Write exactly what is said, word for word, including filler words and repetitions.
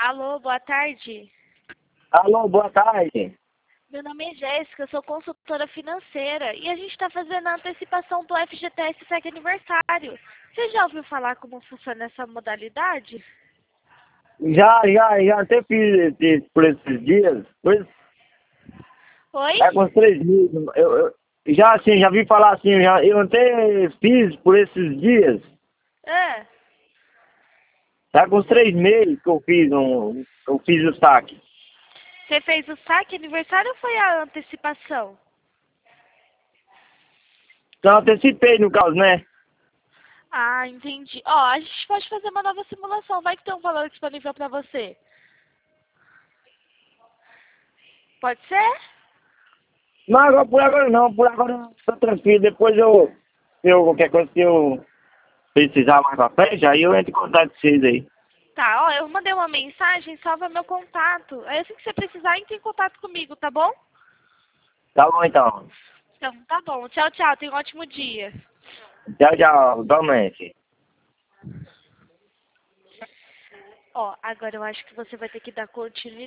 Alô, boa tarde. Alô, boa tarde. Meu nome é Jéssica, eu sou consultora financeira e a gente está fazendo a antecipação do F G T S Sec Aniversário. Você já ouviu falar como funciona essa modalidade? Já, já, já até fiz esse- por esses dias. Pois, Oi? é com uns três meses. Eu, eu, já assim, já vi falar assim, já, eu até fiz por esses dias. Ah, Tá com uns três meses que eu fiz um. Eu fiz o saque. você fez o saque aniversário ou foi a antecipação? Então antecipei no caso, né? Ah, entendi. Ó, a gente pode fazer uma nova simulação. Vai que tem um valor disponível para você. Pode ser? Não, agora, por agora não, por agora eu tô tranquilo. Depois eu, eu qualquer coisa que eu precisar mais pra frente, aí eu entro em contato com vocês aí. Tá, ó, eu mandei uma mensagem, salva meu contato. Aí assim que você precisar, entre em contato comigo, tá bom? Tá bom então. Então, tá bom. Tchau, tchau. Tenha um ótimo dia. Tchau, tchau, igualmente. Ó, agora eu acho que você vai ter que dar continuidade.